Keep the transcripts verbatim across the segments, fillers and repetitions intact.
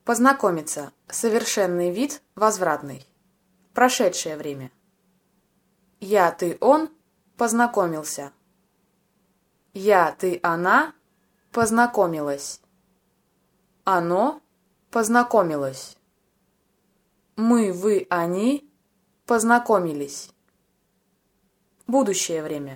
Познакомиться. Совершенный вид, возвратный. Прошедшее время. Я, ты, он познакомился. Я, ты, она познакомилась. Оно познакомилось. Мы, вы, они познакомились. Будущее время.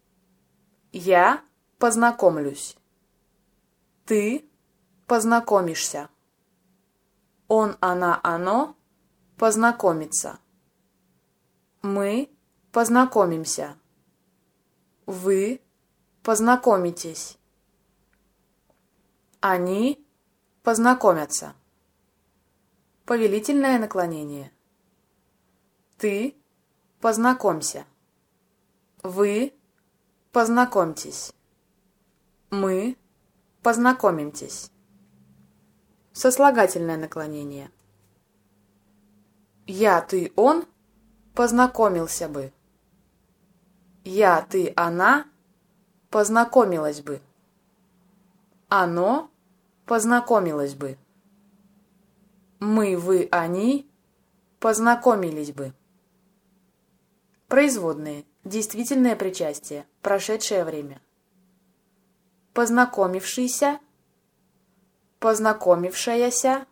Я познакомлюсь. Ты познакомишься. Он, она, оно познакомится. Мы познакомимся. Вы познакомитесь. Они познакомятся. Повелительное наклонение. Ты познакомься. Вы познакомьтесь. Мы познакомимтесь. Сослагательное наклонение. Я, ты, он познакомился бы. Я, ты, она познакомилась бы. Оно познакомилось бы. Мы, вы, они познакомились бы. Производные. Действительное причастие. Прошедшее время. Познакомившийся. Познакомившаяся.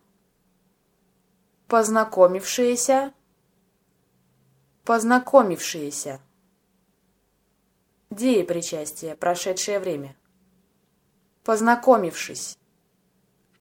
Познакомившиеся. Познакомившиеся. Деепричастие. Прошедшее время. Познакомившись.